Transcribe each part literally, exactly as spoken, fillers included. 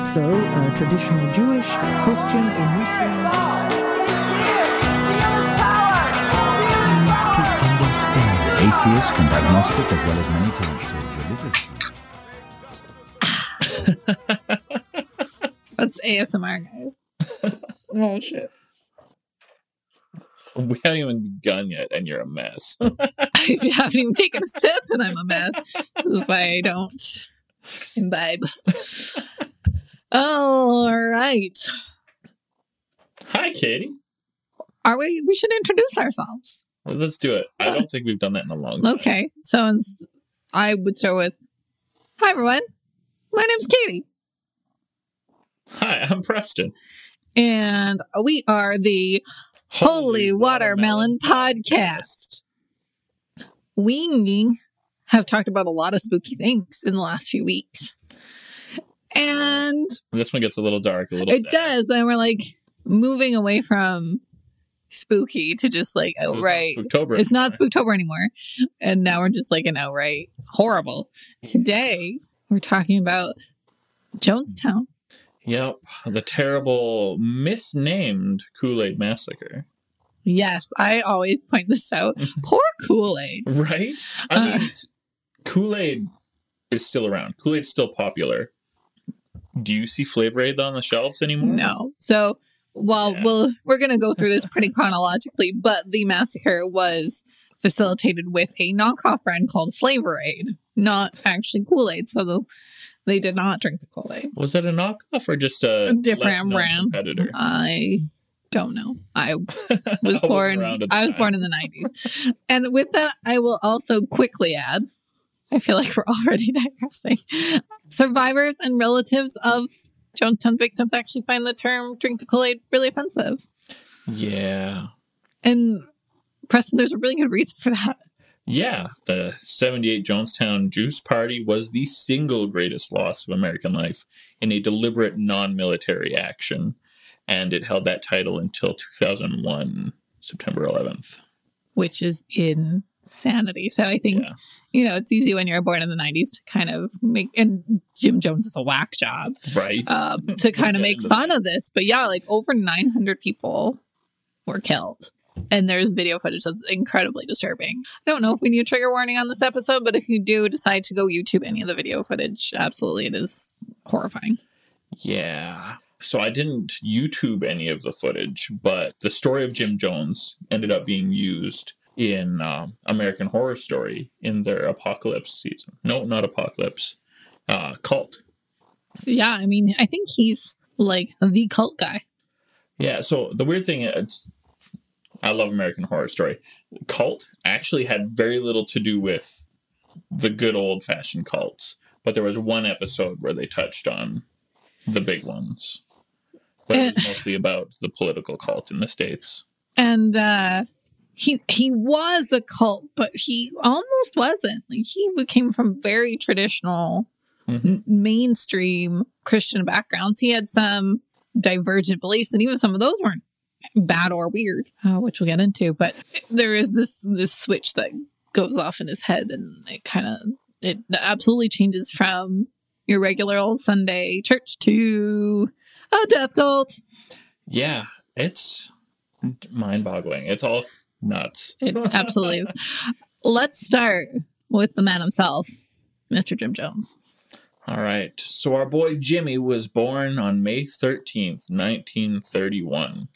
So, uh, traditional Jewish, Christian, or Muslim. To understand. Atheist and agnostic, as well as many to religious. That's A S M R, guys. Oh, shit. We haven't even begun yet, and you're a mess. If you haven't even taken a sip, and I'm a mess. This is why I don't imbibe. All right. Hi, Katie. Are we? We should introduce ourselves. Well, let's do it. I don't think we've done that in a long time. Okay. So I would start with, hi, everyone. My name's Katie. Hi, I'm Preston. And we are the Holy, Holy Watermelon, Watermelon Podcast. We have talked about a lot of spooky things in the last few weeks. And this one gets a little dark, a little It sad. does. And we're like moving away from spooky to just like outright. It's not Spooktober. It's not Spooktober anymore. And now we're just like an outright horrible. Today, we're talking about Jonestown. Yep. The terrible misnamed Kool-Aid Massacre. Yes, I always point this out. Poor Kool-Aid. Right? I uh, mean, Kool-Aid is still around. Kool-Aid's still popular. Do you see Flavor Aid on the shelves anymore? No. So, well, yeah. we'll we're going to go through this pretty chronologically, but the massacre was facilitated with a knockoff brand called Flavor Aid, not actually Kool-Aid. So the, they did not drink the Kool-Aid. Was it a knockoff or just a, a different brand? Competitor? I don't know. I was I born. I was time. born in the nineties, and with that, I will also quickly add. I feel like we're already digressing. Survivors and relatives of Jonestown victims actually find the term "drink the Kool-Aid" really offensive. Yeah, and Preston, there's a really good reason for that. Yeah, the seventy-eight Jonestown Juice Party was the single greatest loss of American life in a deliberate non-military action. And it held that title until two thousand one, September eleventh. Which is insanity. So I think, yeah. you know, it's easy when you're born in the nineties to kind of make, and Jim Jones is a whack job. Right. Um, to kind of make fun that. of this. But yeah, like over nine hundred people were killed. And there's video footage that's incredibly disturbing. I don't know if we need a trigger warning on this episode, but if you do decide to go YouTube any of the video footage, absolutely, it is horrifying. Yeah. So I didn't YouTube any of the footage, but the story of Jim Jones ended up being used in um, American Horror Story in their Apocalypse season. No, not Apocalypse. Uh, Cult. Yeah, I mean, I think he's like the cult guy. Yeah, so the weird thing is, I love American Horror Story. Cult actually had very little to do with the good old-fashioned cults, but there was one episode where they touched on the big ones. But it was mostly about the political cult in the States. And uh, he he was a cult, but he almost wasn't. Like, he came from very traditional, mm-hmm. n- mainstream Christian backgrounds. He had some divergent beliefs, and even some of those weren't bad or weird, uh, which we'll get into. But there is this this switch that goes off in his head, and it kind of it absolutely changes from your regular old Sunday church to a death cult. Yeah, it's mind-boggling. It's all nuts. It absolutely is. Let's start with the man himself, Mister Jim Jones. All right. So our boy Jimmy was born on May thirteenth, nineteen thirty-one.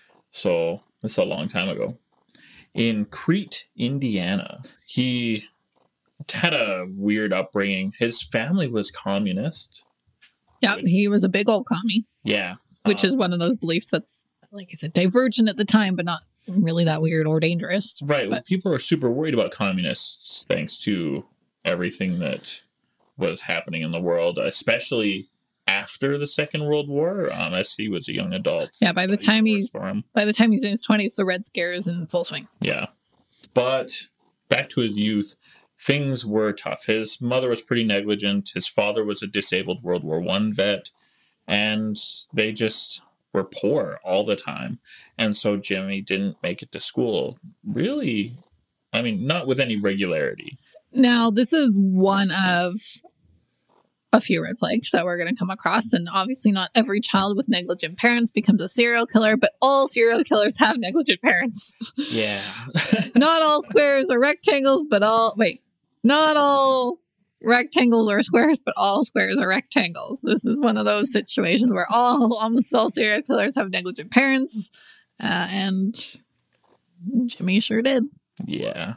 So that's a long time ago. In Crete, Indiana. He had a weird upbringing. His family was communist. Yeah, which, he was a big old commie. Yeah. Which uh, is one of those beliefs that's, like I said, divergent at the time, but not really that weird or dangerous. Right. But well, people are super worried about communists thanks to everything that was happening in the world, especially after the Second World War, um, as he was a young adult. Yeah, by the time he's by the time he's in his twenties, the Red Scare is in full swing. Yeah. But back to his youth, things were tough. His mother was pretty negligent. His father was a disabled World War One vet. And they just were poor all the time. And so Jimmy didn't make it to school. Really, I mean, not with any regularity. Now, this is one of a few red flags that we're going to come across. And obviously, not every child with negligent parents becomes a serial killer, but all serial killers have negligent parents. Yeah. Not all squares are rectangles, but all, wait, not all rectangles are squares, but all squares are rectangles. This is one of those situations where all, almost all serial killers have negligent parents. Uh, and Jimmy sure did. Yeah.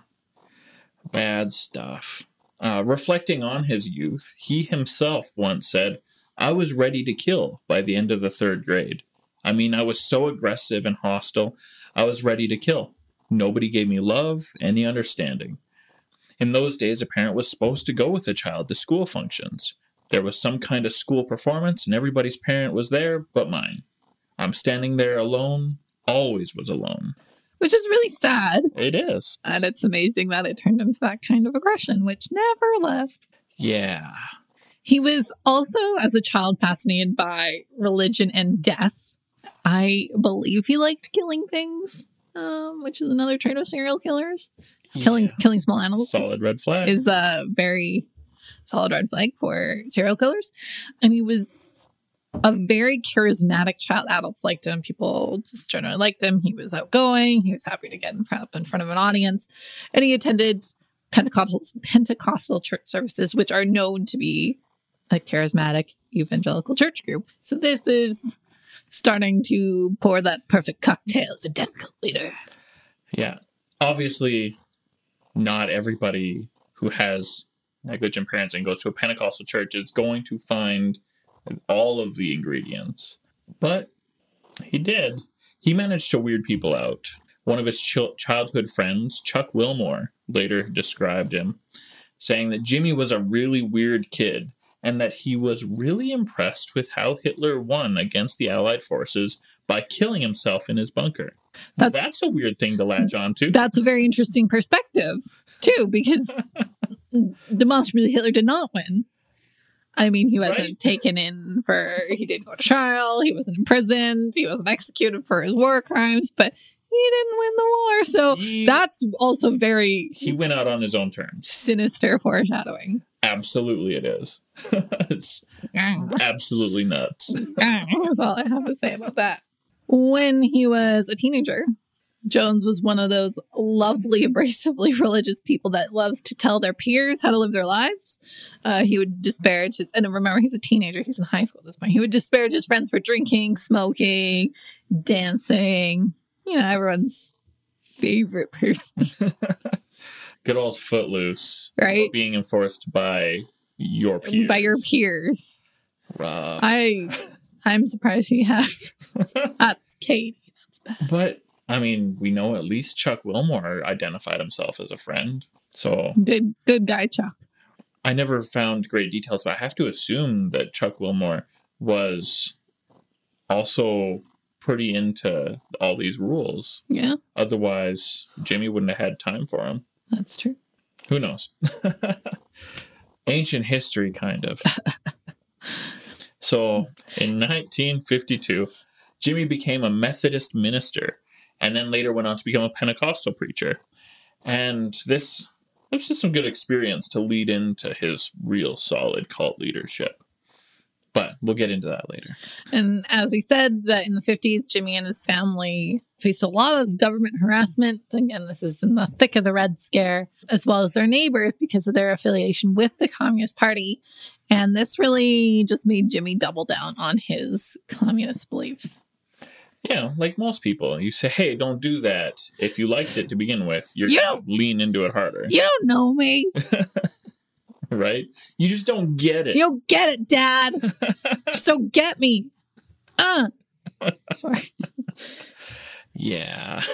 Bad stuff. Uh, reflecting on his youth, he himself once said, "I was ready to kill by the end of the third grade. I mean, I was so aggressive and hostile. I was ready to kill. Nobody gave me love, any understanding." In those days, a parent was supposed to go with a child to school functions. There was some kind of school performance, and everybody's parent was there but mine. I'm standing there alone, always was alone. Which is really sad. It is. And it's amazing that it turned into that kind of aggression, which never left. Yeah. He was also, as a child, fascinated by religion and death. I believe he liked killing things, um, which is another trait of serial killers. Yeah. Killing killing small animals. Solid red flag. Is a very solid red flag for serial killers. And he was a very charismatic child. Adults liked him. People just generally liked him. He was outgoing. He was happy to get in front, up in front of an audience. And he attended Pentecostal, Pentecostal church services, which are known to be a charismatic evangelical church group. So this is starting to pour that perfect cocktail as a death cult leader. Yeah. Obviously, not everybody who has negligent parents and goes to a Pentecostal church is going to find all of the ingredients. But he did. He managed to weird people out. One of his ch- childhood friends, Chuck Wilmore, later described him, saying that Jimmy was a really weird kid and that he was really impressed with how Hitler won against the Allied forces by killing himself in his bunker. That's, that's a weird thing to latch on to. That's a very interesting perspective, too, because demonstrably Hitler did not win. I mean, he wasn't right. taken in for, he didn't go to trial, he wasn't imprisoned, he wasn't executed for his war crimes, but he didn't win the war. So he, that's also very... He went out on his own terms. Sinister foreshadowing. Absolutely it is. It's absolutely nuts. That's all I have to say about that. When he was a teenager, Jones was one of those lovely, abrasively religious people that loves to tell their peers how to live their lives. Uh, he would disparage his, and remember, he's a teenager. He's in high school at this point. He would disparage his friends for drinking, smoking, dancing. You know, everyone's favorite person. Good old Footloose. Right? Being enforced by your peers. By your peers. Rough. I, I'm surprised he has. That's Katie. That's bad. But, I mean, we know at least Chuck Wilmore identified himself as a friend. So good, good guy, Chuck. I never found great details, but I have to assume that Chuck Wilmore was also pretty into all these rules. Yeah. Otherwise, Jimmy wouldn't have had time for him. That's true. Who knows? Ancient history, kind of. So, in nineteen fifty-two, Jimmy became a Methodist minister and then later went on to become a Pentecostal preacher. And this, this was just some good experience to lead into his real solid cult leadership. But we'll get into that later. And as we said, that in the fifties, Jimmy and his family faced a lot of government harassment. Again, this is in the thick of the Red Scare, as well as their neighbors because of their affiliation with the Communist Party. And this really just made Jimmy double down on his communist beliefs. Yeah, like most people, you say, hey, don't do that. If you liked it to begin with, you're you going to lean into it harder. You don't know me. Right? You just don't get it. You don't get it, Dad. Just don't get me. Uh. Sorry. Yeah.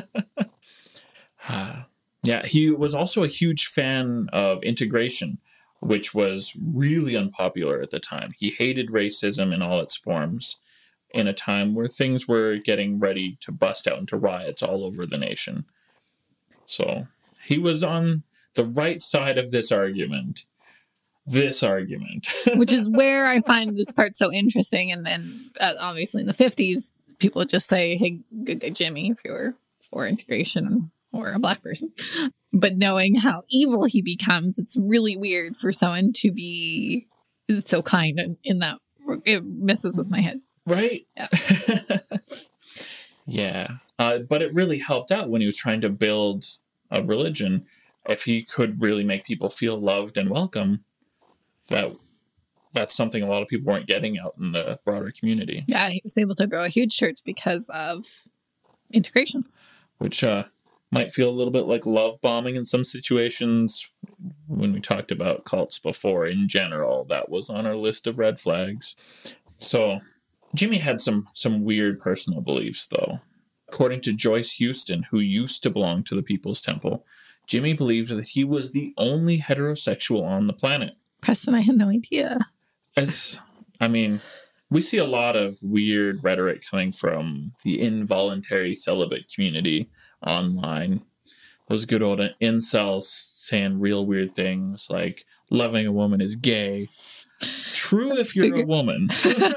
uh, yeah, he was also a huge fan of integration, which was really unpopular at the time. He hated racism in all its forms in a time where things were getting ready to bust out into riots all over the nation. So he was on the right side of this argument. This argument. Which is where I find this part so interesting. And then uh, obviously in the fifties, people would just say, hey, good guy Jimmy, if you're for integration or a black person. But knowing how evil he becomes, it's really weird for someone to be it's so kind in, in that it messes with my head. Right? Yeah. Yeah. Uh, but it really helped out when he was trying to build a religion. If he could really make people feel loved and welcome, that that's something a lot of people weren't getting out in the broader community. Yeah, he was able to grow a huge church because of integration. Which uh, might feel a little bit like love bombing in some situations. When we talked about cults before, in general, that was on our list of red flags. So Jimmy had some some weird personal beliefs, though. According to Joyce Houston, who used to belong to the People's Temple, Jimmy believed that he was the only heterosexual on the planet. Preston, I had no idea. As, I mean, we see a lot of weird rhetoric coming from the involuntary celibate community online. Those good old incels saying real weird things like loving a woman is gay. True if you're a woman.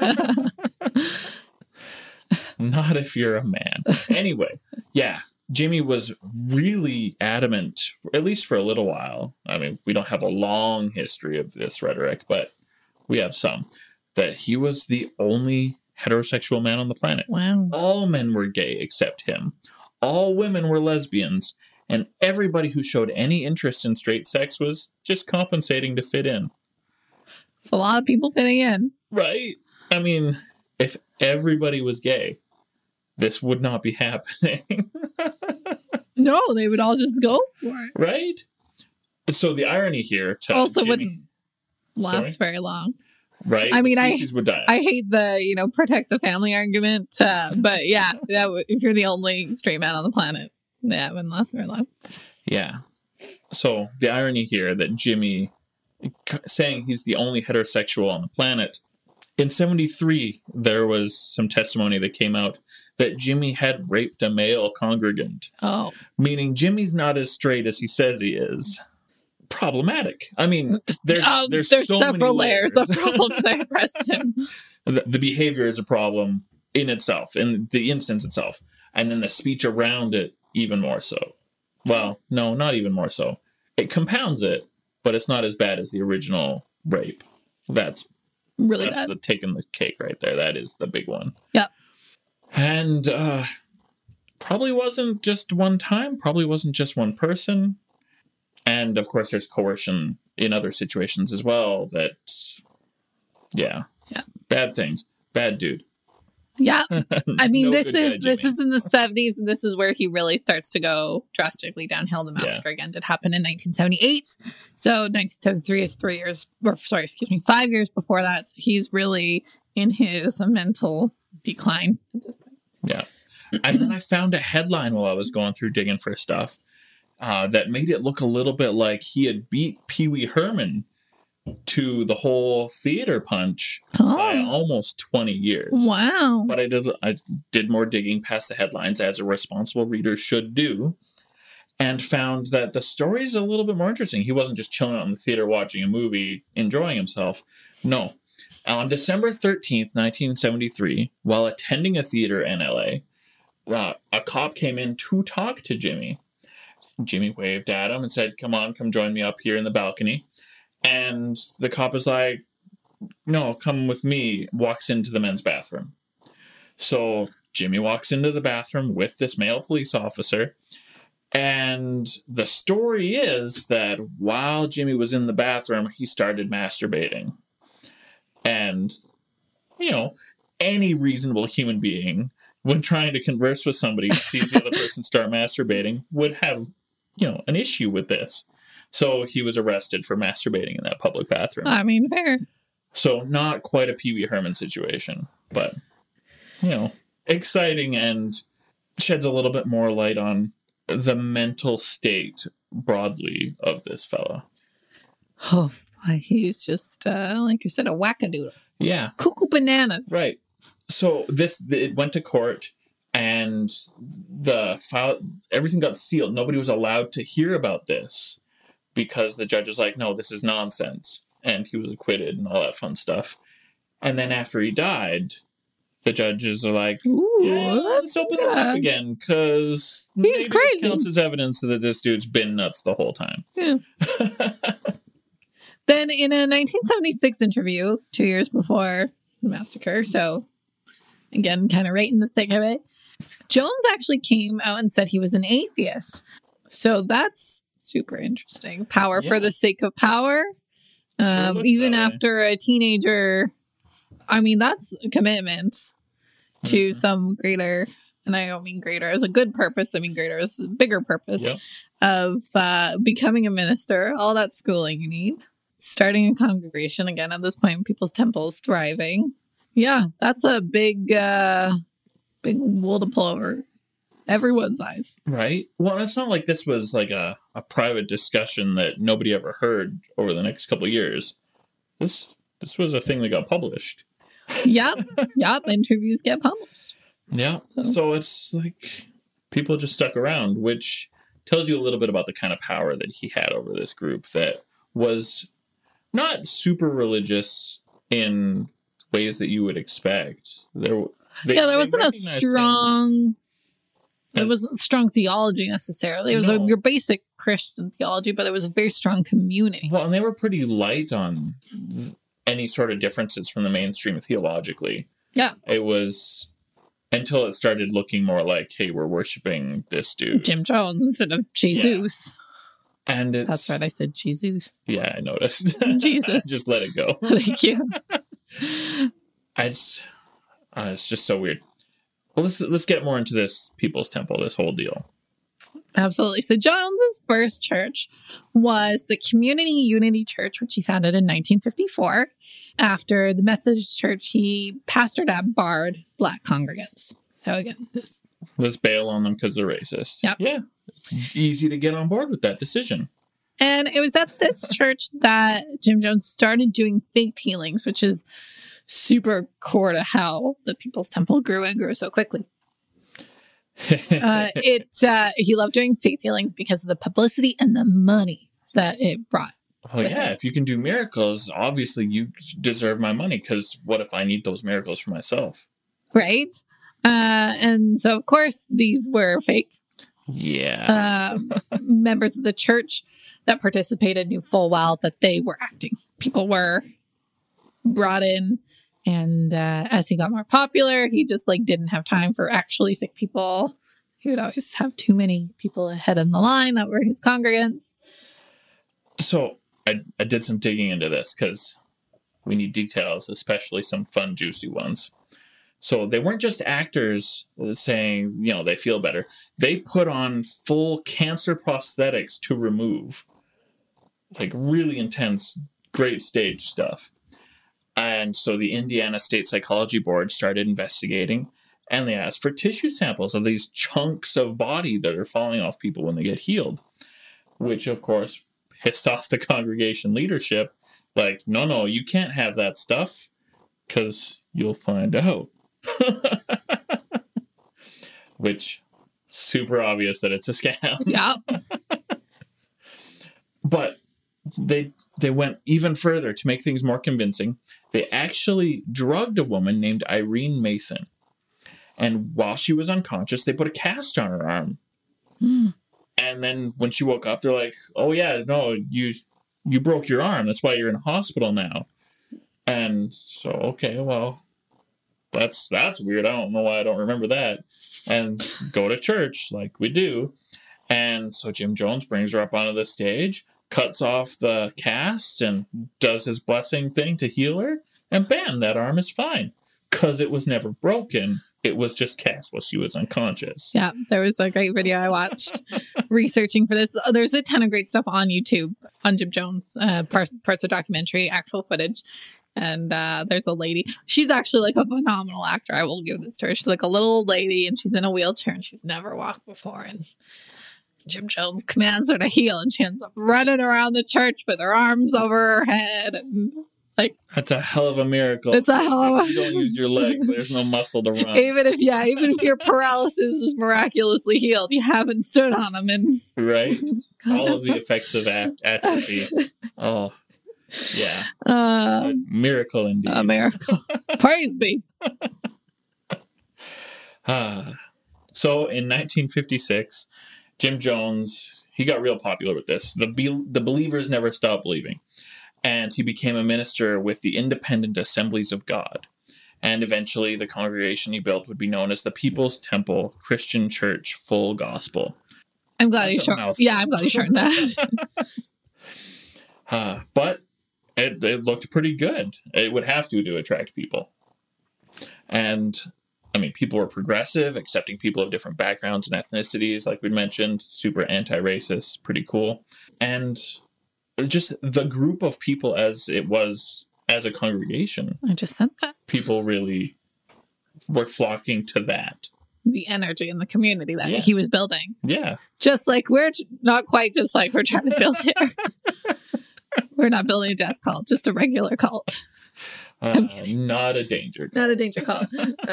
Not if you're a man. Anyway, yeah, Jimmy was really adamant, at least for a little while. I mean, we don't have a long history of this rhetoric, but we have some, that he was the only heterosexual man on the planet. Wow. All men were gay except him. All women were lesbians. And everybody who showed any interest in straight sex was just compensating to fit in. It's a lot of people fitting in. Right? I mean, if everybody was gay, this would not be happening. No, they would all just go for it. Right? So the irony here to also Jimmy, wouldn't last Sorry? very long. Right? I mean, the I species would die. I hate the, you know, protect the family argument. Uh, but yeah, that w- if you're the only straight man on the planet, that wouldn't last very long. Yeah. So the irony here that Jimmy saying he's the only heterosexual on the planet. In seventy-three, there was some testimony that came out that Jimmy had raped a male congregant. Oh. Meaning Jimmy's not as straight as he says he is. Problematic. I mean, there's, Um, there's, there's so several many layers of problems there, Preston. the, the behavior is a problem in itself, in the instance itself. And then the speech around it, even more so. Well, no, not even more so. It compounds it, but it's not as bad as the original rape. That's Really that's bad. the taking the cake right there. That is the big one. Yep. And uh, probably wasn't just one time. Probably wasn't just one person. And of course, there's coercion in other situations as well. That, yeah, Yeah. bad things. Bad dude. Yeah. I mean, No this good is guy, this Jimmy. is in the seventies, and this is where he really starts to go drastically downhill. The massacre again did happen in nineteen seventy-eight. So nineteen seventy-three is three years, or sorry, excuse me, five years before that. So he's really in his mental decline at this point. Yeah. And then I found a headline while I was going through digging for stuff uh, that made it look a little bit like he had beat Pee Wee Herman to the whole theater punch by Oh, almost twenty years. wow. But I did I did more digging past the headlines, as a responsible reader should do, and found that the story is a little bit more interesting. He wasn't just chilling out in the theater watching a movie, enjoying himself. No. On December thirteenth, nineteen seventy-three, while attending a theater in L A, uh, a cop came in to talk to Jimmy. Jimmy waved at him and said, "Come on, come join me up here in the balcony." And the cop is like, "No, come with me," walks into the men's bathroom. So Jimmy walks into the bathroom with this male police officer. And the story is that while Jimmy was in the bathroom, he started masturbating. And, you know, any reasonable human being, when trying to converse with somebody who sees the other person start masturbating, would have, you know, an issue with this. So he was arrested for masturbating in that public bathroom. I mean, fair. So not quite a Pee Wee Herman situation, but, you know, exciting and sheds a little bit more light on the mental state broadly of this fella. Oh, boy, he's just, uh, like you said, a wackadoodle. Yeah, Cuckoo bananas. right. So this, it went to court and the file, everything got sealed. Nobody was allowed to hear about this because the judge was like, no, this is nonsense. And he was acquitted and all that fun stuff. And then after he died, the judges are like, Ooh, yeah, let's that's open this up good. again because He's crazy. counts as evidence that this dude's been nuts the whole time. Yeah. Then in a nineteen seventy-six interview, two years before the massacre, so again, kind of right in the thick of it, Jones actually came out and said he was an atheist. So that's super interesting. Power Yeah. for the sake of power. Um, looks even that way. after a teenager, I mean, that's a commitment to some greater, and I don't mean greater as a good purpose, I mean greater as a bigger purpose Yep. of uh, becoming a minister, all that schooling you need, starting a congregation again at this point, People's Temple is thriving. Yeah, that's a big, uh, big wool to pull over everyone's eyes. Right. Well, it's not like this was like a, a private discussion that nobody ever heard over the next couple of years. This this was a thing that got published. Yep, yep, interviews get published. Yeah. So it's like people just stuck around, which tells you a little bit about the kind of power that he had over this group that was not super religious in ways that you would expect. There, they, Yeah, there they wasn't a recognized him strong, it as- wasn't strong theology necessarily. It was a, No. your basic Christian theology, but it was a very strong community. Well, and they were pretty light on any sort of differences from the mainstream theologically. Yeah, It was until it started looking more like, hey, we're worshiping this dude. Jim Jones instead of Jesus. And it's, That's right, I said Jesus. yeah, I noticed. Jesus. Just let it go. Thank you. It's, uh, it's just so weird. Well, let's let's get more into this People's Temple, this whole deal. Absolutely. So Jones's first church was the Community Unity Church, which he founded in nineteen fifty-four. After the Methodist Church, he pastored at barred Black congregants. So again, this Let's bail on them because they're racist. Yep. Yeah. Easy to get on board with that decision. and it was at this church that Jim Jones started doing faith healings, which is super core to how the People's Temple grew and grew so quickly. Uh, it uh, he loved doing faith healings because of the publicity and the money that it brought. Well, with yeah, it. if you can do miracles, obviously you deserve my money because what if I need those miracles for myself? Right? Uh, and so, of course, these were fake. Yeah. Um, members of the church that participated knew full well that they were acting. People were brought in, and uh, as he got more popular, he just like didn't have time for actually sick people. He would always have too many people ahead in the line that were his congregants. So I, I did some digging into this because we need details, especially some fun, juicy ones. So they weren't just actors saying, you know, they feel better. They put on full cancer prosthetics to remove. Like really intense, great stage stuff. And so the Indiana State Psychology Board started investigating, and they asked for tissue samples of these chunks of body that are falling off people when they get healed, which of course pissed off the congregation leadership. Like, no, no, you can't have that stuff because you'll find out. Which, super obvious that it's a scam. Yeah. But they they went even further to make things more convincing. They actually drugged a woman named Irene Mason. And while she was unconscious, they put a cast on her arm. Mm. And then when she woke up, they're like, oh, yeah, no, you you broke your arm. That's why you're in a hospital now. And so, okay, well, that's that's weird. I don't know why I don't remember that. And go to church like we do. And so Jim Jones brings her up onto the stage, cuts off the cast, and does his blessing thing to heal her. And bam, that arm is fine. Because it was never broken. It was just cast while she was unconscious. Yeah, there was a great video I watched researching for this. There's a ton of great stuff on YouTube on Jim Jones, uh, parts, parts of documentary, actual footage. And uh, there's a lady. She's actually like a phenomenal actor. I will give this to her. She's like a little old lady, and she's in a wheelchair, and she's never walked before. And Jim Jones commands her to heal, and she ends up running around the church with her arms over her head. And like, That's a hell of a miracle. it's a hell of If you don't use your legs, there's no muscle to run. a. Even if, yeah, even if your paralysis is miraculously healed, you haven't stood on them. And Right? All of the effects of at- atrophy. Oh, yeah. uh, A miracle indeed. a miracle. Praise be. Ah. So in nineteen fifty-six, Jim Jones, he got real popular with this. The be- the believers never stopped believing. And he became a minister with the Independent Assemblies of God. And eventually the congregation he built would be known as the People's Temple Christian Church Full Gospel. I'm glad That's you a shortened. mouthful. Yeah, I'm glad you shortened that. uh, but it, it looked pretty good. It would have to to attract people. And, I mean, people were progressive, accepting people of different backgrounds and ethnicities, like we mentioned, super anti-racist, pretty cool. And just the group of people as it was as a congregation, I just said that. people really were flocking to that. The energy in the community that Yeah. he was building. Yeah. Just like we're not quite just like we're trying to build here. We're not building a death cult, just a regular cult. Uh, not a danger. Not a danger cult.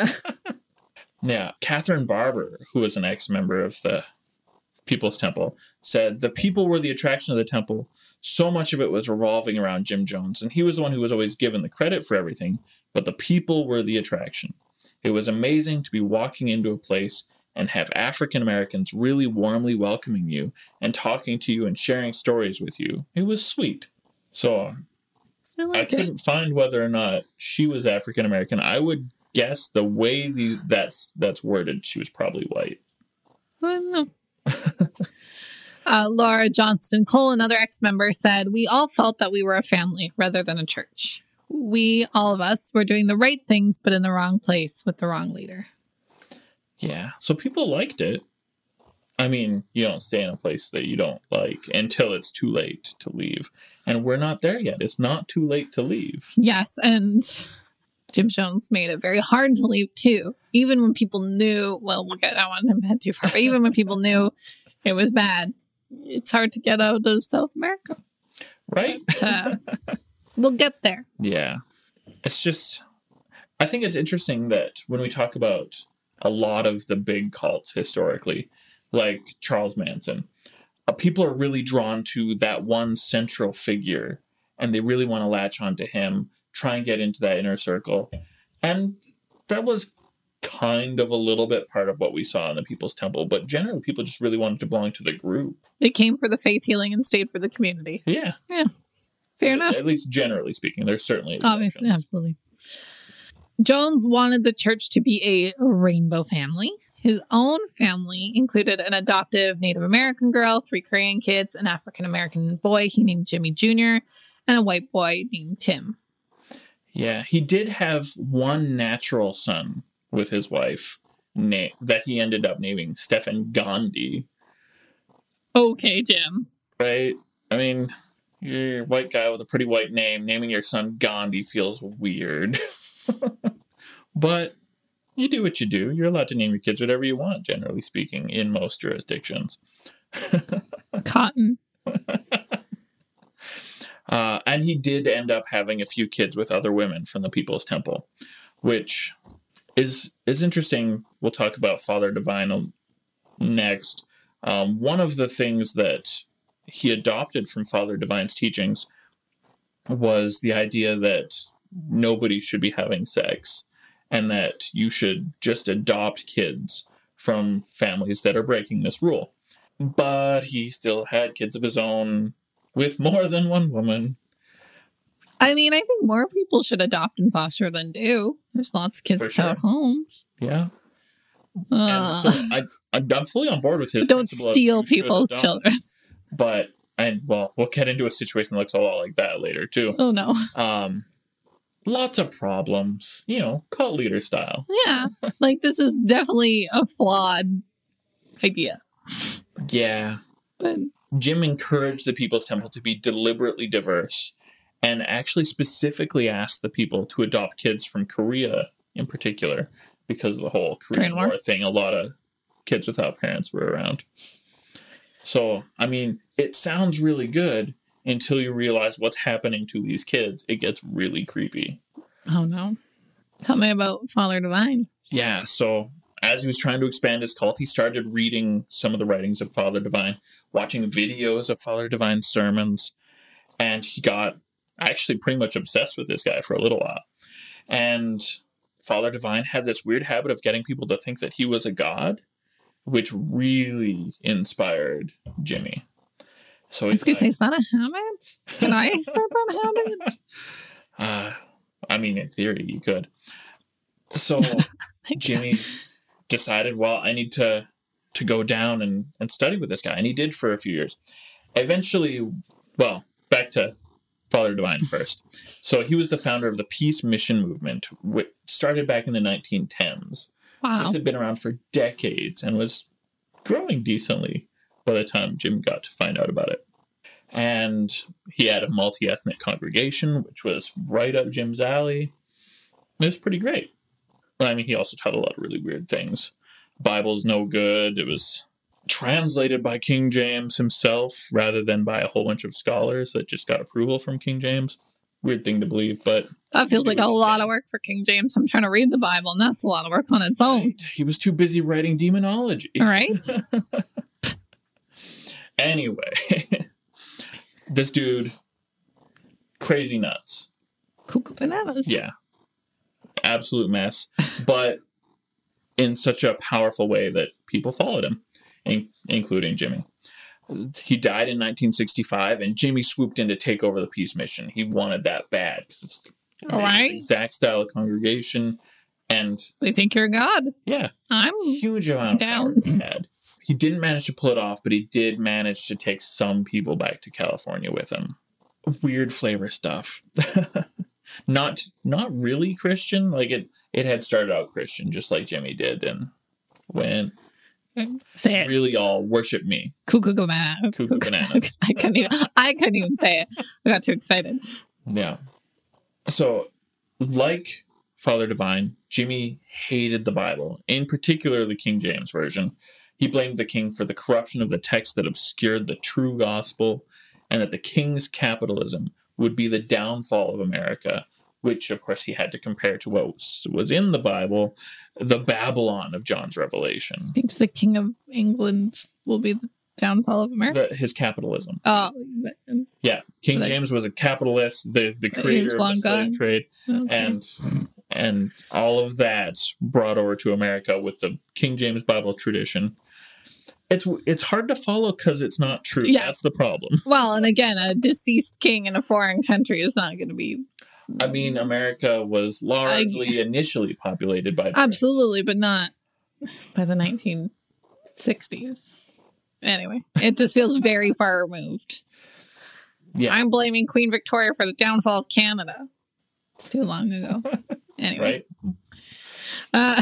Yeah. Catherine Barber, who was an ex-member of the People's Temple, said the people were the attraction of the temple. So much of it was revolving around Jim Jones, and he was the one who was always given the credit for everything, but the people were the attraction. It was amazing to be walking into a place and have African Americans really warmly welcoming you and talking to you and sharing stories with you. It was sweet. So I I like couldn't it. find whether or not she was African American. I would guess the way these that's that's worded, she was probably white. I don't know. uh, Laura Johnston Cole, another ex-member, said, "We all felt that we were a family rather than a church. We, all of us, were doing the right things, but in the wrong place with the wrong leader." Yeah. So people liked it. I mean, you don't stay in a place that you don't like until it's too late to leave. And we're not there yet. It's not too late to leave. Yes, and Jim Jones made it very hard to leave too. Even when people knew, well, we'll get, I don't want him to head too far, but even when people knew it was bad, it's hard to get out of South America. Right? Uh, we'll get there. Yeah. It's just, I think it's interesting that when we talk about a lot of the big cults historically, like Charles Manson, uh, people are really drawn to that one central figure and they really want to latch onto him, try and get into that inner circle. And that was kind of a little bit part of what we saw in the People's Temple, but generally people just really wanted to belong to the group. They came for the faith healing and stayed for the community. Yeah. Fair enough. At least generally speaking. There's certainly Obviously, exceptions. absolutely. Jones wanted the church to be a rainbow family. His own family included an adoptive Native American girl, three Korean kids, an African American boy he named Jimmy Junior, and a white boy named Tim. Yeah, he did have one natural son with his wife na- that he ended up naming Stephen Gandhi, Okay, Jim. right? I mean, you're a white guy with a pretty white name. Naming your son Gandhi feels weird. But you do what you do. You're allowed to name your kids whatever you want, generally speaking, in most jurisdictions. Cotton. Uh, and he did end up having a few kids with other women from the People's Temple, which is is interesting. We'll talk about Father Divine next. Um, one of the things that he adopted from Father Divine's teachings was the idea that nobody should be having sex and that you should just adopt kids from families that are breaking this rule. But he still had kids of his own with more than one woman. I mean, I think more people should adopt and foster than do. There's lots of kids For without sure. homes. Yeah. Uh, And so I, I'm fully on board with his don't principle of steal you should people's adopt. children. But, and well, we'll get into a situation that looks a lot like that later, too. Oh, no. Um, lots of problems, you know, cult leader style. Yeah. Like, this is definitely a flawed idea. Yeah. But Jim encouraged the People's Temple to be deliberately diverse and actually specifically asked the people to adopt kids from Korea in particular because of the whole Korean Korean War. War thing. A lot of kids without parents were around. So, I mean, it sounds really good until you realize what's happening to these kids. It gets really creepy. oh, no. Tell me about Father Divine. Yeah, so as he was trying to expand his cult, he started reading some of the writings of Father Divine, watching videos of Father Divine's sermons, and he got actually pretty much obsessed with this guy for a little while. And Father Divine had this weird habit of getting people to think that he was a god, which really inspired Jimmy. So I he's was going to say, like, is that a habit? Can I start that habit? uh, I mean, in theory, you could. So Jimmy decided, well, I need to to go down and, and study with this guy. And he did for a few years. Eventually, well, back to Father Divine first. So he was the founder of the Peace Mission Movement, which started back in the nineteen tens. Wow. This had been around for decades and was growing decently by the time Jim got to find out about it. And he had a multi-ethnic congregation, which was right up Jim's alley. It was pretty great. I mean, he also taught a lot of really weird things. Bible's no good. It was translated by King James himself rather than by a whole bunch of scholars that just got approval from King James. Weird thing to believe, but... That feels like a lot of work for King James. I'm trying to read the Bible, and that's a lot of work on its own. He was too busy writing demonology. All right. Anyway, this dude, crazy nuts. Cuckoo bananas. Yeah. Absolute mess. But in such a powerful way that people followed him, in- including Jimmy. He died in nineteen sixty-five, and Jimmy swooped in to take over the Peace Mission. He wanted that bad because it's All right. the exact style of congregation. And They think you're God. yeah, I'm huge amount down. of power he had. He didn't manage to pull it off, but he did manage to take some people back to California with him. Weird flavor stuff. not not really Christian. Like it, it had started out Christian, just like Jimmy did, and went say it. really all worship me. Cuckoo bananas. Cuckoo bananas. I couldn't even. I couldn't even say it. I got too excited. Yeah. So, like Father Divine, Jimmy hated the Bible, in particular the King James Version. He blamed the king for the corruption of the text that obscured the true gospel, and that the king's capitalism would be the downfall of America, which, of course, he had to compare to what was, was in the Bible, the Babylon of John's Revelation. Thinks the King of England will be the downfall of America. The, his capitalism. Oh, but, um, Yeah, King Like- James was a capitalist, the, the He creator was of the long slave gone. trade, okay. and and all of that brought over to America with the King James Bible tradition. It's it's hard to follow because it's not true. Yeah. That's the problem. Well, and again, a deceased king in a foreign country is not going to be I mean, America was largely initially populated by absolutely, but not by the nineteen sixties. Anyway, it just feels very far removed. Yeah, I'm blaming Queen Victoria for the downfall of Canada. It's too long ago. Anyway. right. Uh,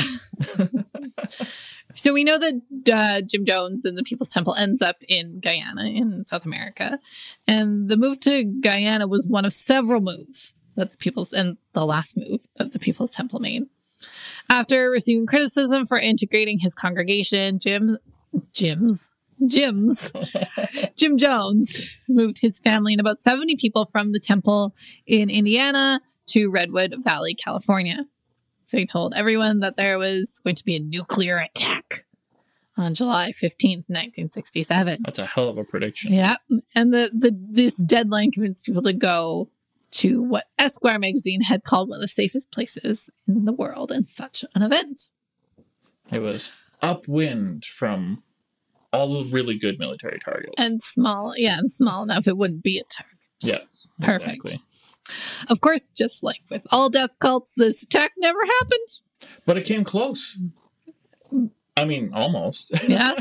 so we know that uh, Jim Jones and the People's Temple ends up in Guyana in South America. And the move to Guyana was one of several moves that the People's, and the last move that the People's Temple made. After receiving criticism for integrating his congregation, Jim, Jim's, Jim's, Jim Jones moved his family and about seventy people from the temple in Indiana to Redwood Valley, California. So he told everyone that there was going to be a nuclear attack on July fifteenth, nineteen sixty-seven. That's a hell of a prediction. Yeah. And the, the this deadline convinced people to go to what Esquire magazine had called one of the safest places in the world in such an event. It was upwind from all the really good military targets. And small, yeah, and small enough it wouldn't be a target. yeah, Perfect. exactly. Of course, just like with all death cults, this attack never happened. But it came close. I mean, almost. Yeah.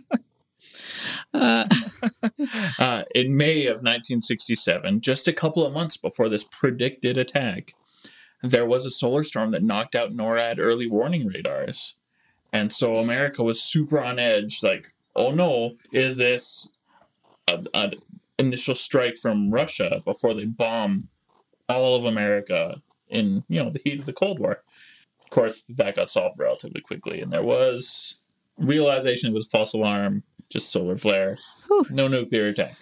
uh, Uh, in May of nineteen sixty-seven, just a couple of months before this predicted attack, there was a solar storm that knocked out NORAD early warning radars. And so America was super on edge, like, oh no, is this an initial strike from Russia before they bomb all of America in, you know, the heat of the Cold War? Of course, that got solved relatively quickly, and there was realization it was a false alarm, just solar flare, Whew. no nuclear attack.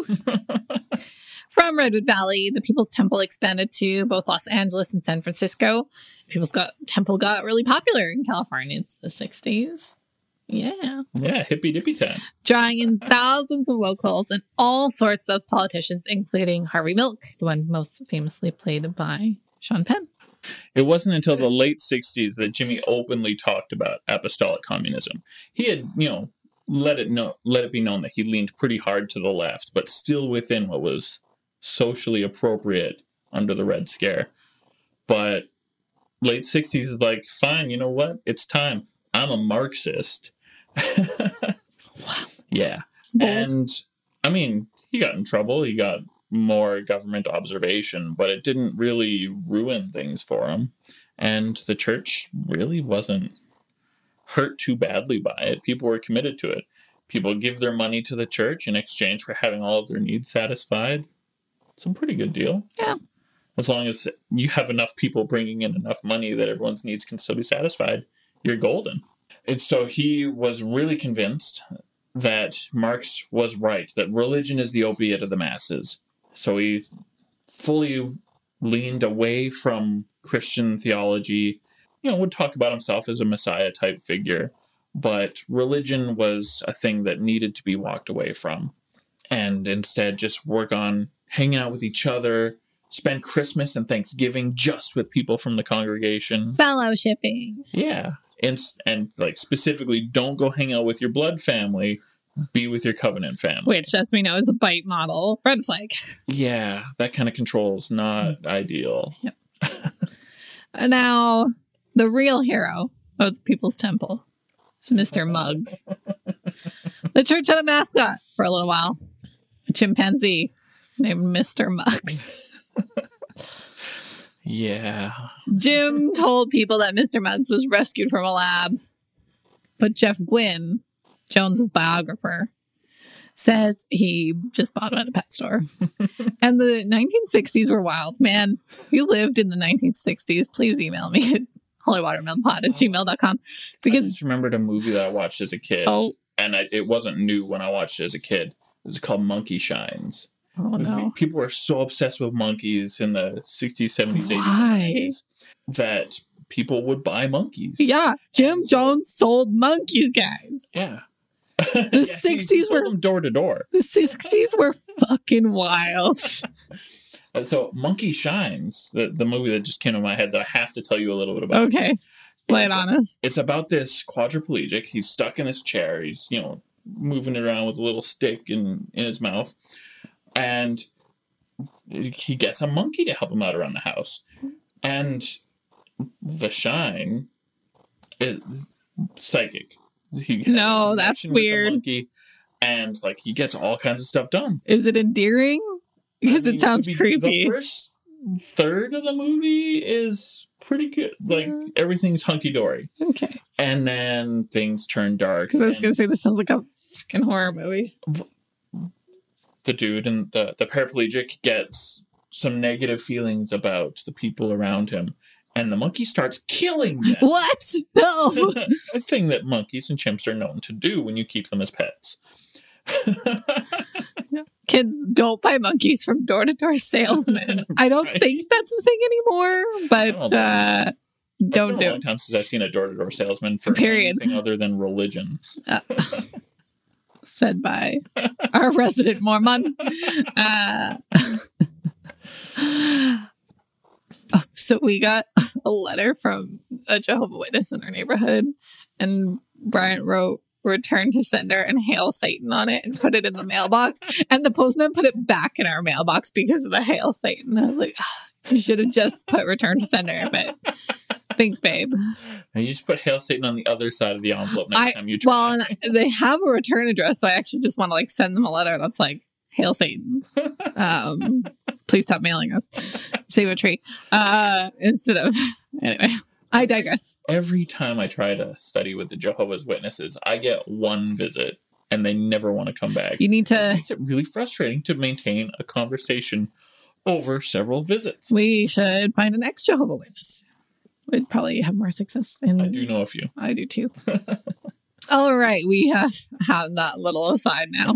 From Redwood Valley, the People's Temple expanded to both Los Angeles and San Francisco. People's got, Temple got really popular in California. It's the sixties. Yeah. Yeah, hippy dippy time. Drawing in thousands of locals and all sorts of politicians, including Harvey Milk, the one most famously played by Sean Penn. It wasn't until the late sixties that Jimmy openly talked about apostolic communism. He had, you know, let it know let it be known that he leaned pretty hard to the left, but still within what was socially appropriate under the Red Scare. But late sixties is like, fine, you know what? It's time. I'm a Marxist. Wow. Yeah. Bold. And I mean, he got in trouble. He got more government observation, but it didn't really ruin things for him. And the church really wasn't hurt too badly by it. People were committed to it. People give their money to the church in exchange for having all of their needs satisfied. It's a pretty good deal. Yeah. As long as you have enough people bringing in enough money that everyone's needs can still be satisfied, you're golden. And so he was really convinced that Marx was right, that religion is the opiate of the masses. So he fully leaned away from Christian theology, you know, would talk about himself as a Messiah type figure, but religion was a thing that needed to be walked away from, and instead just work on hang out with each other, spend Christmas and Thanksgiving just with people from the congregation. Fellowshipping. Yeah. And, and like specifically, don't go hang out with your blood family, be with your covenant family. Which, as we know, is a bite model. Red flag. Yeah, that kind of control is not ideal. Yep. Now, the real hero of the People's Temple is Mister Muggs. The church had a mascot for a little while. A chimpanzee named Mister Muggs. Yeah. Jim told people that Mister Muggs was rescued from a lab. But Jeff Gwynne, Jones's biographer, says he just bought him at a pet store. And the nineteen sixties were wild. Man, if you lived in the nineteen sixties, please email me at holywatermelonpod at gmail dot com. I Because, just remembered a movie that I watched as a kid. oh, And I, it wasn't new when I watched it as a kid. It was called Monkey Shines. oh no. People were so obsessed with monkeys in the sixties, seventies, eighties, Why? nineties that people would buy monkeys. Yeah, Jim Jones sold monkeys, guys. Yeah. The sixties sold were them door to door. the sixties were fucking wild. Uh, So Monkey Shines, the, the movie that just came to my head that I have to tell you a little bit about. Okay, lay it It's- on us. It's about this quadriplegic. He's stuck in his chair. He's, you know, moving it around with a little stick in, in his mouth. And he gets a monkey to help him out around the house. And the Shine is psychic. He has No, a that's connection with the weird. monkey, and like he gets all kinds of stuff done. Is it endearing? Because I mean, it sounds to be- creepy. The first third of the movie is pretty good. Like Yeah. everything's hunky dory, Okay. and then things turn dark. Because I was and going to say, this sounds like a fucking horror movie. the dude and the the paraplegic gets some negative feelings about the people around him, and the monkey starts killing them. What? No. A thing that monkeys and chimps are known to do when you keep them as pets. Kids don't buy monkeys from door to door salesmen. I don't Right. think that's a thing anymore, but don't uh, It's don't been do a long it. time since I've seen a door to door salesman for Period. anything other than religion. Said by our resident Mormon. Uh, oh, so we got a letter from a Jehovah's Witness in our neighborhood, and Bryant wrote "Return to sender" and "Hail Satan" on it and put it in the mailbox. And the postman put it back in our mailbox because of the "Hail Satan." I was like, "Ah, you should have just put "Return to sender," but thanks, babe. And you just put Hail Satan on the other side of the envelope next I time you try. well, and they have a return address, so I actually just want to like send them a letter that's like, "Hail Satan, um, please stop mailing us, save a tree," uh, instead of anyway. I digress. Every time I try to study with the Jehovah's Witnesses, I get one visit and they never want to come back. You need It to. makes it really frustrating to maintain a conversation over several visits. We should find an ex Jehovah Witness. We'd probably have more success. In, I do know a few. I do too. All right, we have had that little aside now.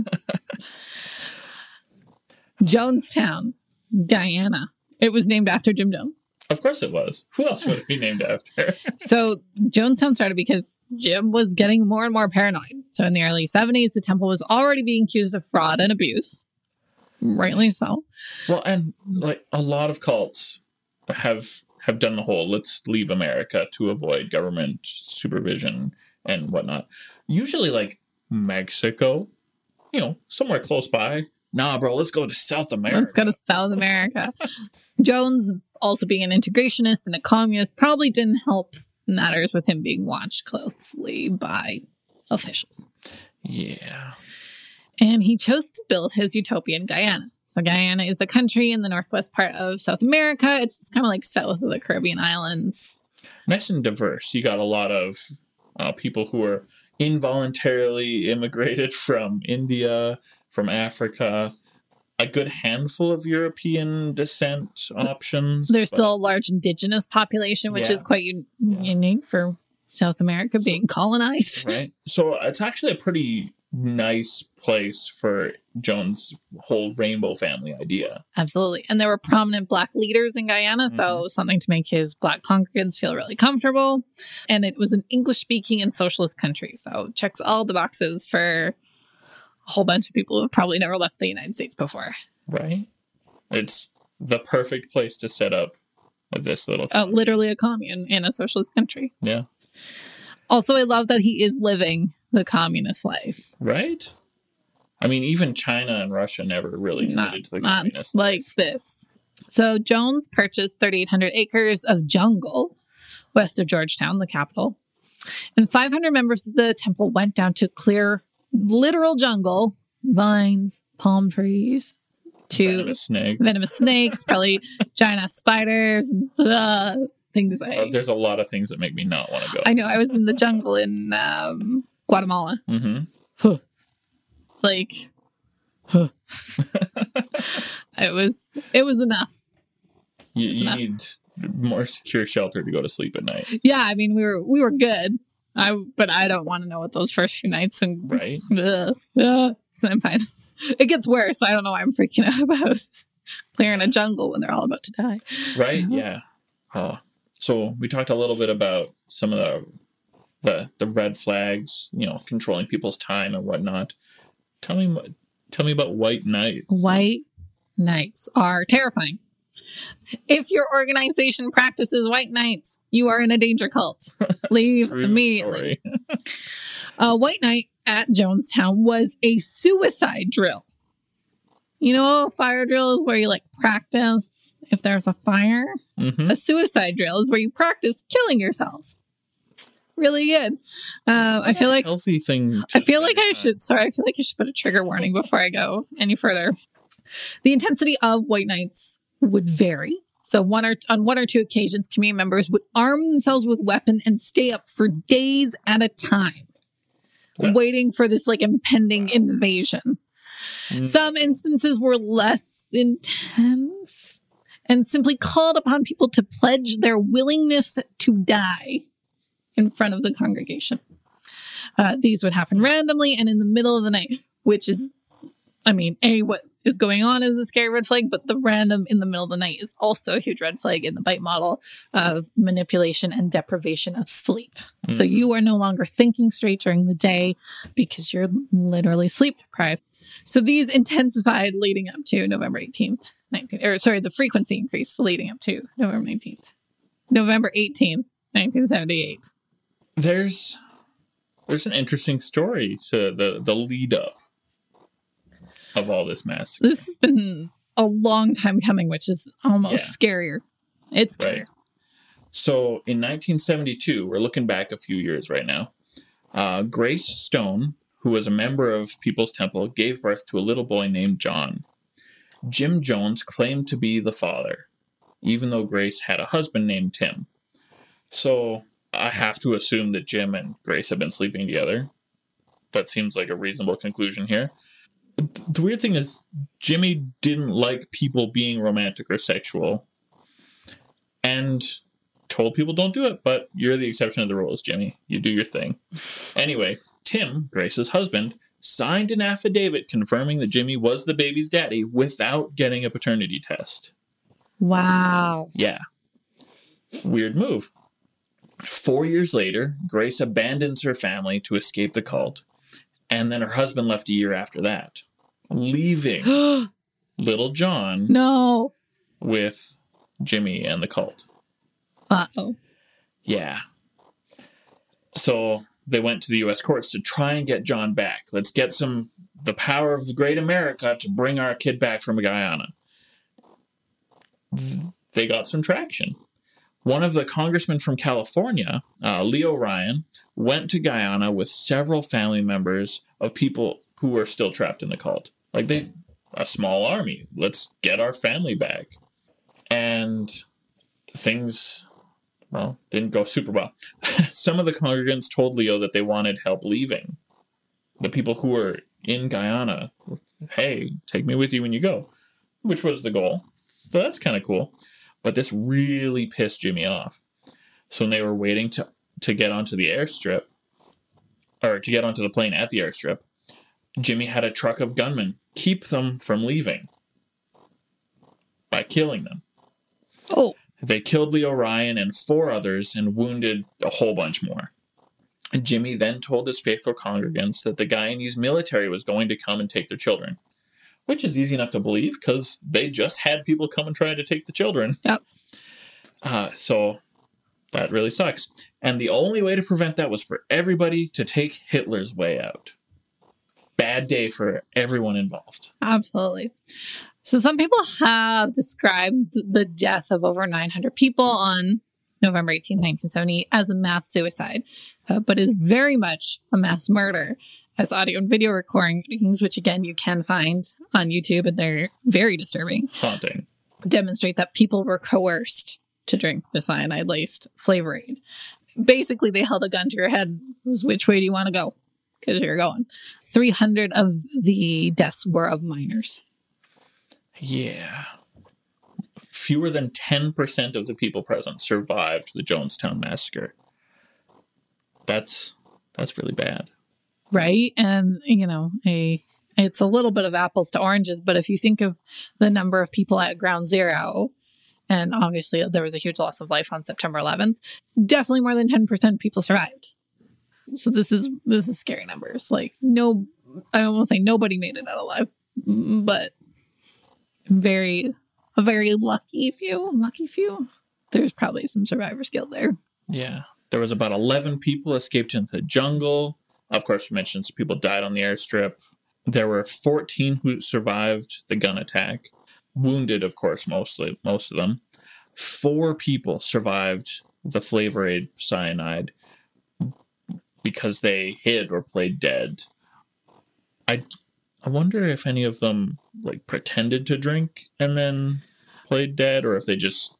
Jonestown, Guyana. It was named after Jim Jones. Of course it was. Who else would it be named after? So Jonestown started because Jim was getting more and more paranoid. So in the early seventies, the temple was already being accused of fraud and abuse. Rightly so. Well, and like a lot of cults have have done the whole let's leave America to avoid government supervision and whatnot. Usually, like Mexico, you know, somewhere close by. Nah, bro, let's go to South America. Let's go to South America. Jones, also being an integrationist and a communist, probably didn't help matters with him being watched closely by officials. Yeah. And he chose to build his utopian Guyana. So Guyana is a country in the northwest part of South America. It's just kind of like south of the Caribbean islands. Nice and diverse. You got a lot of uh, people who are involuntarily immigrated from India, from Africa, a good handful of European descent options. There's but- still a large indigenous population, which Yeah. is quite un- Yeah. unique for South America being colonized. Right. So it's actually a pretty nice place for Jones' whole rainbow family idea. Absolutely. And there were prominent Black leaders in Guyana, so something to make his Black congregants feel really comfortable. And it was an English-speaking and socialist country, so checks all the boxes for a whole bunch of people who have probably never left the United States before. Right. It's the perfect place to set up this little... Uh, literally a commune in a socialist country. Yeah. Also, I love that he is living the communist life. Right? I mean, even China and Russia never really committed Not, to the not communist like life. this. So Jones purchased thirty-eight hundred acres of jungle west of Georgetown, the capital. And five hundred members of the temple went down to clear literal jungle, vines, palm trees, to Venomous snake. venomous snakes, probably giant spiders, uh, things like Uh, there's a lot of things that make me not want to go. I know. I was in the jungle in um, Guatemala. Mm-hmm. Huh. Like, huh. it was it was enough. You, you enough. need more secure shelter to go to sleep at night, Yeah, I mean we were we were good. I but I don't want to know what those first few nights and right? Ugh, ugh. So I'm fine. It gets worse. I don't know why I'm freaking out about clearing a jungle when they're all about to die. Right? Yeah. Oh. So we talked a little bit about some of the the the red flags, you know, controlling people's time and whatnot. Tell me, what- tell me about white knights. White knights are terrifying. If your organization practices white knights, you are in a danger cult. Leave True immediately. story. A white knight at Jonestown was a suicide drill. You know, a fire drill is where you like practice if there's a fire. Mhm. A suicide drill is where you practice killing yourself. Really good. Uh, I feel like Healthy thing. I to feel like I spend should. Sorry, I feel like I should put a trigger warning before I go any further. The intensity of white knights would vary. So one or on one or two occasions, community members would arm themselves with weapon and stay up for days at a time, Yeah. waiting for this like impending invasion. Mm. Some instances were less intense and simply called upon people to pledge their willingness to die in front of the congregation. Uh, these would happen randomly and in the middle of the night, which is, I mean, A, what is going on is a scary red flag, but the random in the middle of the night is also a huge red flag in the bite model of manipulation and deprivation of sleep. So you are no longer thinking straight during the day because you're literally sleep deprived. So these intensified leading up to November eighteenth, nineteenth, or sorry, the frequency increased leading up to November nineteenth, November eighteenth, nineteen seventy-eight. There's there's an interesting story to the the lead up of all this massacre. This has been a long time coming, which is almost scarier. It's scarier. Right. So in nineteen seventy-two, we're looking back a few years right now. Uh, Grace Stone, who was a member of People's Temple, gave birth to a little boy named John. Jim Jones claimed to be the father, even though Grace had a husband named Tim. So I have to assume that Jim and Grace have been sleeping together. That seems like a reasonable conclusion here. The weird thing is, Jimmy didn't like people being romantic or sexual, and told people don't do it, but you're the exception to the rules, Jimmy. You do your thing. Anyway, Tim, Grace's husband, signed an affidavit confirming that Jimmy was the baby's daddy without getting a paternity test. Wow. Yeah. Weird move. Four years later, Grace abandons her family to escape the cult, and then her husband left a year after that, leaving little John No. with Jimmy and the cult. Uh-oh. Yeah. So they went to the U S courts to try and get John back. Let's get some the power of the great America to bring our kid back from Guyana. They got some traction. One of the congressmen from California, uh, Leo Ryan, went to Guyana with several family members of people who were still trapped in the cult. Like, they, a small army. Let's get our family back. And things, well, didn't go super well. Some of the congregants told Leo that they wanted help leaving. The people who were in Guyana, hey, take me with you when you go, which was the goal. So that's kind of cool. But this really pissed Jimmy off. So when they were waiting to, to get onto the airstrip, or to get onto the plane at the airstrip, Jimmy had a truck of gunmen keep them from leaving by killing them. Oh. They killed Leo Ryan and four others and wounded a whole bunch more. And Jimmy then told his faithful congregants that the Guyanese military was going to come and take their children, which is easy enough to believe because they just had people come and try to take the children. Yep. Uh, so that really sucks. And the only way to prevent that was for everybody to take Hitler's way out. Bad day for everyone involved. Absolutely. So some people have described the death of over nine hundred people on November eighteenth, nineteen seventy as a mass suicide, uh, but is very much a mass murder, as audio and video recordings, which again you can find on YouTube, and they're very disturbing, Haunting. demonstrate that people were coerced to drink the cyanide-laced Flavor Aid. Basically, they held a gun to your head. It was, which way do you want to go? Because you're going. three hundred of the deaths were of minors. Yeah. Fewer than ten percent of the people present survived the Jonestown Massacre. That's that's really bad. Right? And, you know, a it's a little bit of apples to oranges, but if you think of the number of people at Ground Zero, and obviously there was a huge loss of life on September eleventh, definitely more than ten percent of people survived. So this is this is scary numbers. Like, no, I don't want to say nobody made it out alive, but very, a very lucky few, lucky few. There's probably some survivors guilt there. Yeah. There was about eleven people escaped into the jungle. Of course, we mentioned some people died on the airstrip. There were fourteen who survived the gun attack. Wounded, of course, mostly, most of them. Four people survived the Flavor Aid cyanide because they hid or played dead. I, I wonder if any of them like pretended to drink and then played dead, or if they just.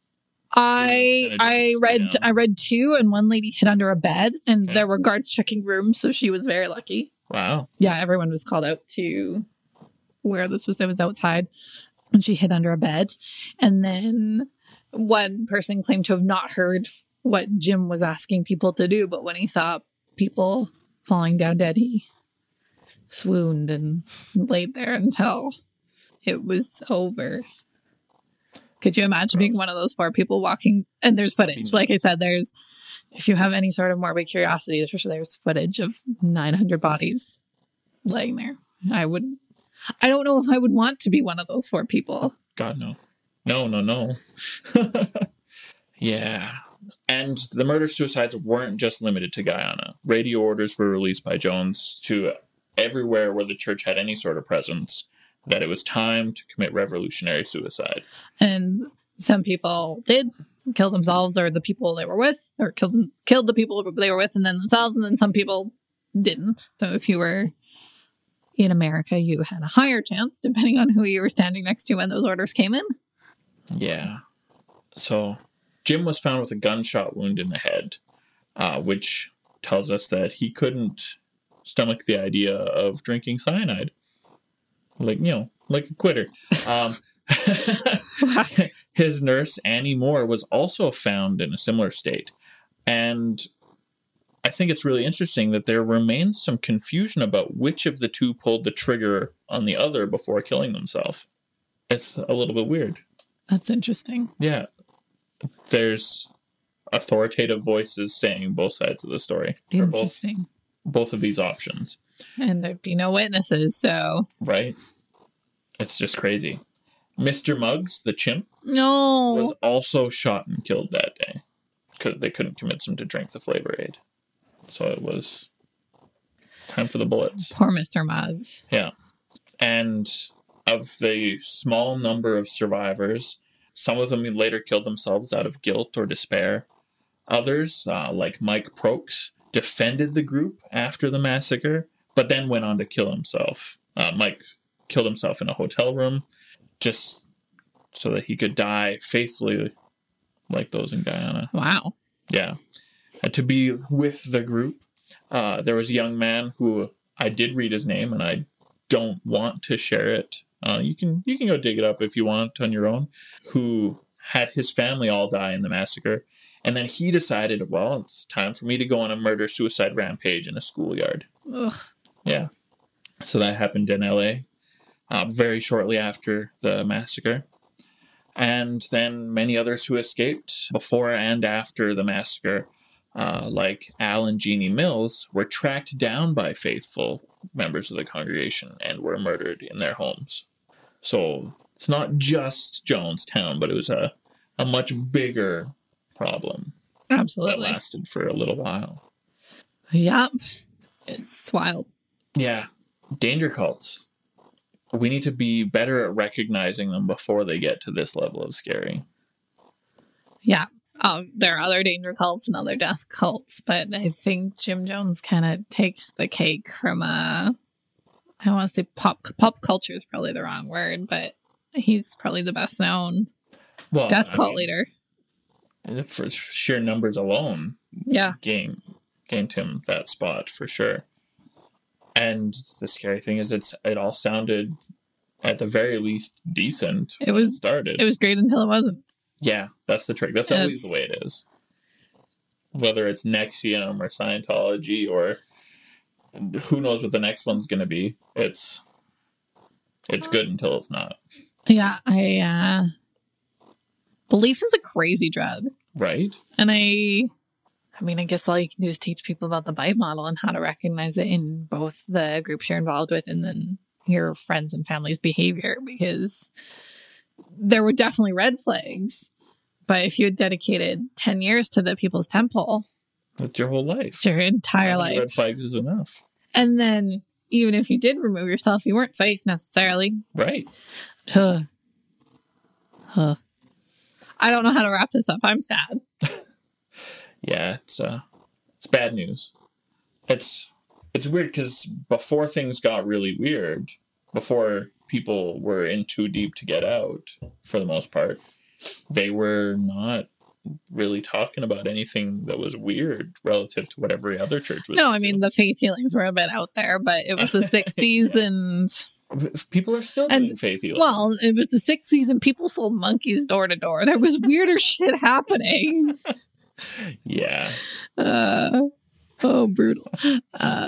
I I read down. I read two, and one lady hid under a bed, and Okay. there were guards checking rooms, so she was very lucky. Wow. Yeah, everyone was called out to where this was. It was outside, and she hid under a bed. And then one person claimed to have not heard what Jim was asking people to do, but when he saw people falling down dead, he swooned and laid there until it was over. Could you imagine being one of those four people walking? And there's footage. Like I said, there's, if you have any sort of morbid curiosity, there's, there's footage of nine hundred bodies laying there. I would, I don't know if I would want to be one of those four people. God, no. No, no, no. Yeah. And the murder-suicides weren't just limited to Guyana. Radio orders were released by Jones to everywhere where the church had any sort of presence that it was time to commit revolutionary suicide. And some people did kill themselves or the people they were with, or killed, killed the people they were with and then themselves, and then some people didn't. So if you were in America, you had a higher chance, depending on who you were standing next to when those orders came in. Yeah. So Jim was found with a gunshot wound in the head, uh, which tells us that he couldn't stomach the idea of drinking cyanide. Like, you know, like a quitter. Um, his nurse, Annie Moore, was also found in a similar state. And I think it's really interesting that there remains some confusion about which of the two pulled the trigger on the other before killing themselves. It's a little bit weird. That's interesting. Yeah. There's authoritative voices saying both sides of the story. Or both, Interesting. both of these options. And there'd be no witnesses, so. Right? It's just crazy. Mister Muggs, the chimp, No. was also shot and killed that day because they couldn't convince him to drink the Flavor Aid. So it was Time for the bullets. Poor Mister Muggs. Yeah. And of the small number of survivors, some of them later killed themselves out of guilt or despair. Others, uh, like Mike Prokes, defended the group after the massacre, but then went on to kill himself. Uh, Mike killed himself in a hotel room just so that he could die faithfully like those in Guyana. Wow. Yeah. And to be with the group, uh, there was a young man who I did read his name, and I don't want to share it. Uh, you can you can go dig it up if you want on your own, who had his family all die in the massacre. And then he decided, well, it's time for me to go on a murder-suicide rampage in a schoolyard. Ugh. Yeah. So that happened in L A uh, very shortly after the massacre. And then many others who escaped before and after the massacre, uh, like Al and Jeannie Mills, were tracked down by faithful members of the congregation and were murdered in their homes. So it's not just Jonestown, but it was a, a much bigger problem Absolutely. that lasted for a little while. Yep. It's wild. Yeah. Danger cults. We need to be better at recognizing them before they get to this level of scary. Yeah. Um, there are other danger cults and other death cults, but I think Jim Jones kind of takes the cake from a, I want to say pop pop culture is probably the wrong word, but he's probably the best known Well, death I cult mean, leader. for sheer numbers alone, Yeah. gained gained him that spot for sure. And the scary thing is, it's it all sounded, at the very least, decent. It when was- started. It was great until it wasn't. Yeah, that's the trick. That's always It's- the way it is. Whether it's N X I V M or Scientology or who knows what the next one's going to be, it's it's good until it's not. Yeah. I, uh, belief is a crazy drug. Right? And I, I mean, I guess all you can do is teach people about the bite model and how to recognize it in both the groups you're involved with and then your friends and family's behavior, because there were definitely red flags. But if you had dedicated ten years to the People's Temple, That's your whole life. it's your entire How many life. Red flags is enough. And then even if you did remove yourself, you weren't safe necessarily. Right. Huh. Huh. I don't know how to wrap this up. I'm sad. Yeah, it's uh, it's bad news. It's it's weird because before things got really weird, before people were in too deep to get out, for the most part, they were not really talking about anything that was weird relative to what every other church was. No, I mean, the faith healings were a bit out there, but it was the sixties and, people are still and- doing faith healing. well, it was the sixties and people sold monkeys door to door. There was weirder shit happening. Yeah, Uh, oh, brutal. Uh,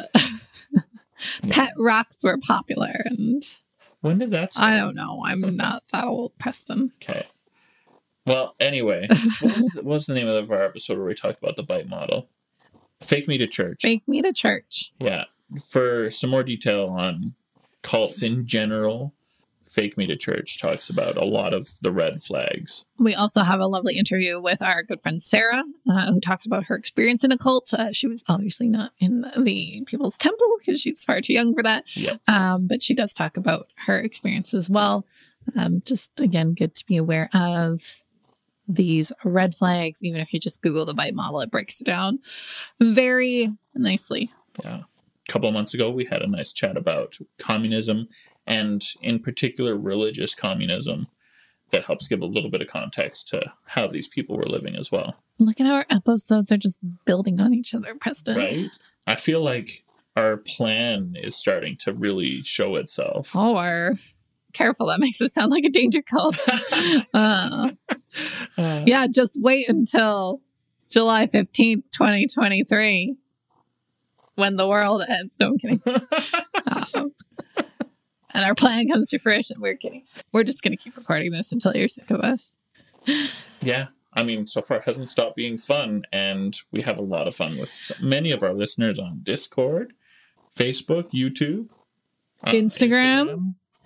pet rocks were popular, and when did that start? I don't know. I'm not that old, Preston. Okay. Well, anyway, what was, the, what was the name of our episode where we talked about the bite model? Fake Me to Church. Take me to church. Yeah. For some more detail on cults in general, Fake Me to Church talks about a lot of the red flags. We also have a lovely interview with our good friend Sarah, uh, who talks about her experience in a cult. Uh, she was obviously not in the People's Temple because she's far too young for that. Yep. Um, but she does talk about her experience as well. Um, just, again, good to be aware of these red flags. Even if you just Google the bite model, it breaks it down very nicely. Yeah. A couple of months ago, we had a nice chat about communism and, in particular, religious communism that helps give a little bit of context to how these people were living as well. Look at how our episodes are just building on each other, Preston. Right? I feel like our plan is starting to really show itself. Or careful, that makes it sound like a danger cult. uh, yeah, just wait until July fifteenth, twenty twenty-three, when the world ends. No, I'm kidding. Um, and our plan comes to fruition. We're kidding. We're just going to keep recording this until you're sick of us. Yeah. I mean, so far it hasn't stopped being fun, and we have a lot of fun with many of our listeners on Discord, Facebook, YouTube, uh, Instagram.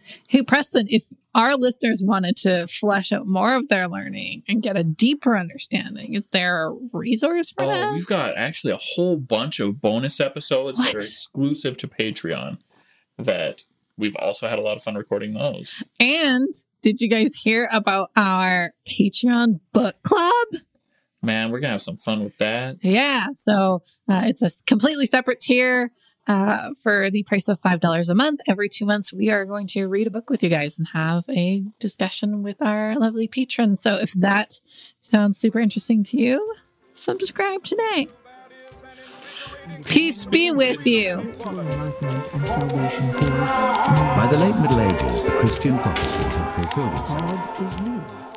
Hey, Preston, if our listeners wanted to flesh out more of their learning and get a deeper understanding, is there a resource for Oh, that? we've got actually a whole bunch of bonus episodes What? that are exclusive to Patreon that we've also had a lot of fun recording those. And did you guys hear about our Patreon book club? Man, we're going to have some fun with that. Yeah. So uh, it's a completely separate tier uh, for the price of five dollars a month. Every two months, we are going to read a book with you guys and have a discussion with our lovely patrons. So if that sounds super interesting to you, subscribe today. Peace be with you. To enlightenment and salvation for By the late Middle Ages, the Christian prophecies had fulfilled itself. God is near.